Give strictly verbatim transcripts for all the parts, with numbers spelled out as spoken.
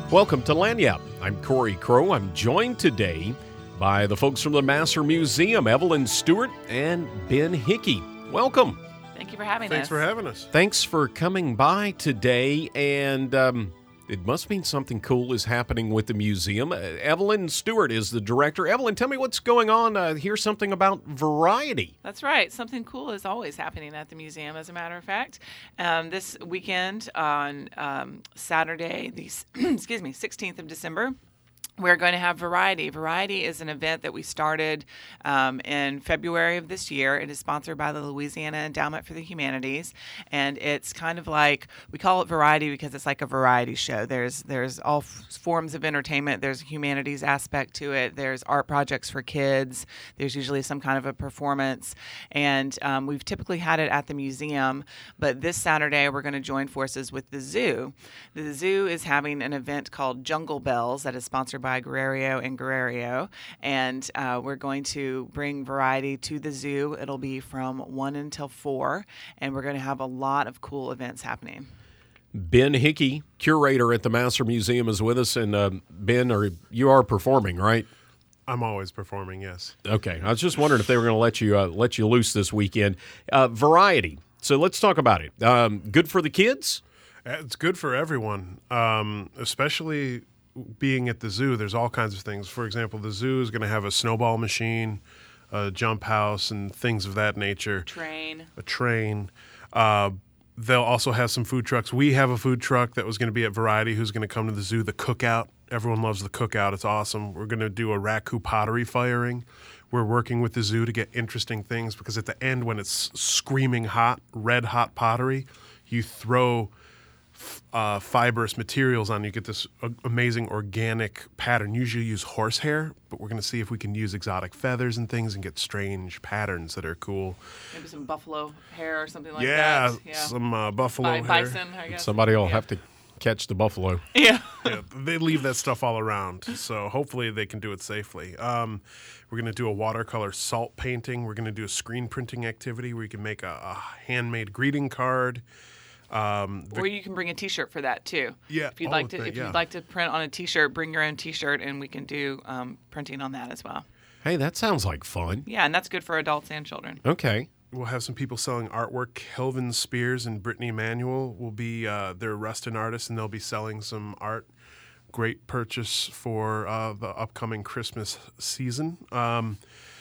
Welcome to Lagniappe. I'm Corey Crow. I'm joined today by the folks from the Massar Museum, Evelyn Stewart and Ben Hickey. Welcome. Thank you for having Thanks us. for having us. Thanks for coming by today, and um, it must mean something cool is happening with the museum. Uh, Evelyn Stewart is the director. Evelyn, tell me what's going on. Uh, here's something about variety. That's right. Something cool is always happening at the museum, as a matter of fact. Um, this weekend on um, Saturday, the excuse me, sixteenth of December, we're going to have Variety. Variety is an event that we started um, in February of this year. It is sponsored by the Louisiana Endowment for the Humanities, and it's kind of like, we call it Variety because it's like a variety show. There's there's all f- forms of entertainment. There's a humanities aspect to it. There's art projects for kids. There's usually some kind of a performance, and um, we've typically had it at the museum, but this Saturday we're going to join forces with the zoo. The zoo is having an event called Jungle Bells that is sponsored by by Guerrero and Guerrero, and uh, we're going to bring Variety to the zoo. It'll be from one until four, and we're going to have a lot of cool events happening. Ben Hickey, curator at the Massar Museum, is with us, and uh, Ben, are, you are performing, right? I'm always performing, yes. Okay, I was just wondering if they were going to let you uh, let you loose this weekend. Uh, variety. So let's talk about it. Um, good for the kids? It's good for everyone, um, especially being at the zoo. There's all kinds of things. For example, the zoo is going to have a snowball machine, a jump house, and things of that nature. Train. A train. Uh, they'll also have some food trucks. We have a food truck that was going to be at Variety who's going to come to the zoo. The cookout. Everyone loves the cookout. It's awesome. We're going to do a raku pottery firing. We're working with the zoo to get interesting things because at the end when it's screaming hot, red hot pottery, you throw Uh, fibrous materials on, you get this uh, amazing organic pattern. Usually use horsehair, but we're going to see if we can use exotic feathers and things and get strange patterns that are cool. Maybe some buffalo hair or something like yeah, that. Yeah, some uh, buffalo Bi- hair. bison, I guess. Somebody will yeah. have to catch the buffalo. Yeah. Yeah, they leave that stuff all around, so hopefully they can do it safely. Um, we're going to do a watercolor salt painting. We're going to do a screen printing activity where you can make a, a handmade greeting card. Um, the, Or you can bring a T-shirt for that too. Yeah, If you'd oh, like to, th- if yeah. you'd like to print on a T-shirt, bring your own T-shirt, and we can do um, printing on that as well. Hey, that sounds like fun. Yeah, and that's good for adults and children. Okay. We'll have some people selling artwork. Kelvin Spears and Brittany Manuel will be, uh, they're Rustin artists, and they'll be selling some art. Great purchase for uh, the upcoming Christmas season. Um,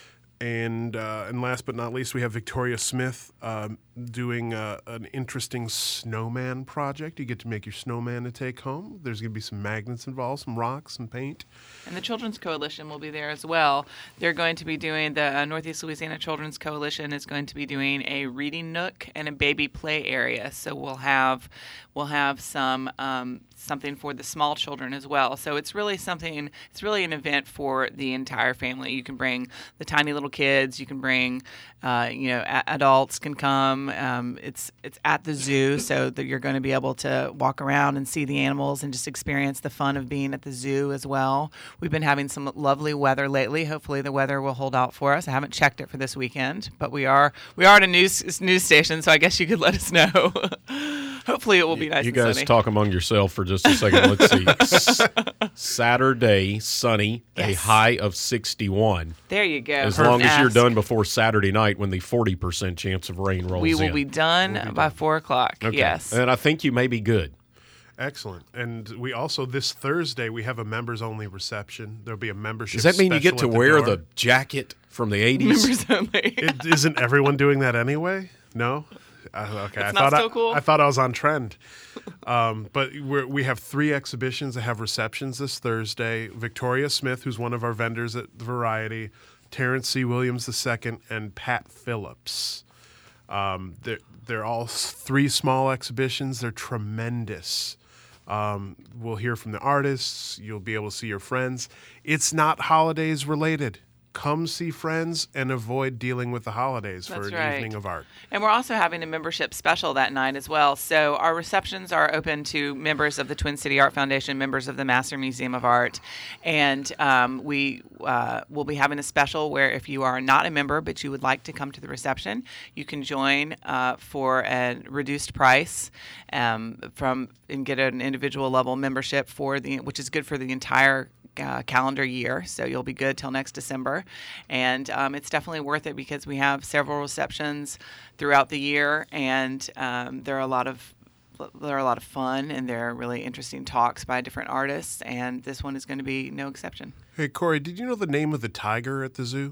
and uh, and last but not least, we have Victoria Smith um, doing uh, an interesting snowman project. You get to make your snowman to take home. There's going to be some magnets involved, some rocks, some paint. And the Children's Coalition will be there as well. They're going to be doing, the uh, Northeast Louisiana Children's Coalition is going to be doing a reading nook and a baby play area. So we'll have we'll have some um, something for the small children as well. So it's really something, it's really an event for the entire family. You can bring the tiny little kids, you can bring, uh, you know, a- adults can come. Um, it's it's at the zoo, so that you're going to be able to walk around and see the animals and just experience the fun of being at the zoo as well. We've been having some lovely weather lately. Hopefully the weather will hold out for us. I haven't checked it for this weekend, but we are we are at a news news station, so I guess you could let us know. Hopefully it will be nice You and guys sunny. talk among yourself for just a second. Let's see. S- Saturday, sunny, a Yes. high of sixty-one. There you go. As long as you're Ask. done before Saturday night when the forty percent chance of rain rolls We will in. be done We'll be by done. four o'clock. Okay. Yes. And I think you may be good. Excellent. And we also, this Thursday, we have a members-only reception. There'll be a membership Does that mean you get to special at wear door. the jacket from the eighties? Members only. It, isn't everyone doing that anyway? No? Uh, okay. It's I not thought still I, cool? I thought I was on trend. Um, but we're, we have three exhibitions that have receptions this Thursday. Victoria Smith, who's one of our vendors at Variety, Terrence C. Williams the second, and Pat Phillips. Um, they're, they're all s- three small exhibitions. They're tremendous. Um, we'll hear from the artists. You'll be able to see your friends. It's not holidays related. come see friends and avoid dealing with the holidays for That's an right. evening of art. And we're also having a membership special that night as well. So our receptions are open to members of the Twin City Art Foundation, members of the Master Museum of Art. And um, we uh, will be having a special where if you are not a member but you would like to come to the reception, you can join uh, for a reduced price um, from and get an individual level membership for the, which is good for the entire Uh, calendar year, so you'll be good till next December, and um, it's definitely worth it because we have several receptions throughout the year, and um, there are a lot of there are a lot of fun, and there are really interesting talks by different artists, and this one is going to be no exception. Hey, Corey, did you know the name of the tiger at the zoo?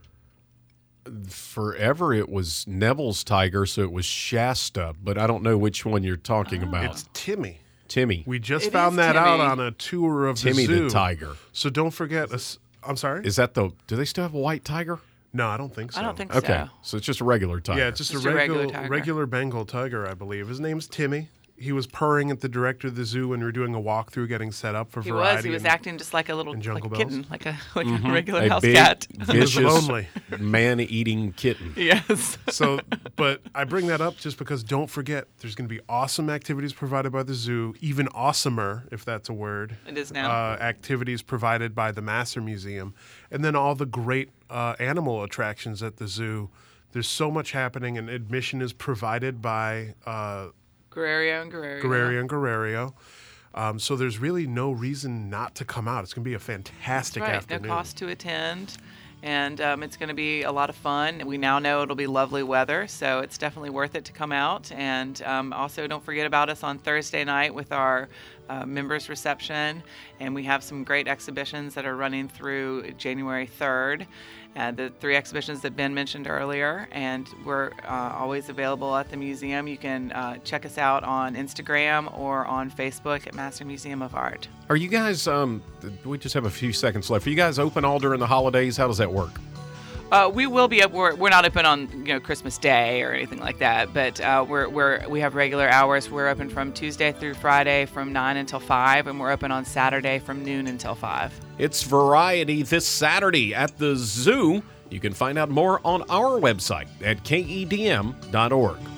Forever it was Neville's tiger, so it was Shasta, but I don't know which one you're talking about. It's Timmy. Timmy. We just It found is that Timmy. out on a tour of Timmy the zoo. the tiger. So don't forget. a s- I'm sorry? Is that the, do they still have a white tiger? No, I don't think so. I don't think Okay, so. so it's just a regular tiger. Yeah, it's just, Just a a regular regular tiger. regular Bengal tiger, I believe. His name's Timmy. He was purring at the director of the zoo when we were doing a walkthrough, getting set up for He variety. was. He was and- acting just like a little and like a Jungle kitten, Bells. like a like a regular a house big, cat. vicious, lonely. man-eating kitten. Yes. So, but I bring that up just because don't forget, there's going to be awesome activities provided by the zoo, even awesomer, if that's a word. It is now. Uh, activities provided by the Master Museum, and then all the great uh, animal attractions at the zoo. There's so much happening, and admission is provided by uh, Guerrero and Guerrero. Guerrero and Guerrero. Um, so there's really no reason not to come out. It's going to be a fantastic Right. afternoon. No cost to attend. And um, it's going to be a lot of fun. We now know it'll be lovely weather, so it's definitely worth it to come out. And um, also, don't forget about us on Thursday night with our uh, members reception. And we have some great exhibitions that are running through January third. Uh, the three exhibitions that Ben mentioned earlier, and we're uh, always available at the museum. You can uh, check us out on Instagram or on Facebook at Master Museum of Art. Are you guys, um, we just have a few seconds left. Are you guys open all during the holidays? How does that work? Uh, we will be. We're, we're not open on you know Christmas Day or anything like that, but uh, we're we're we have regular hours. We're open from Tuesday through Friday from nine until five, and we're open on Saturday from noon until five. It's Variety this Saturday at the zoo. You can find out more on our website at K E D M dot org.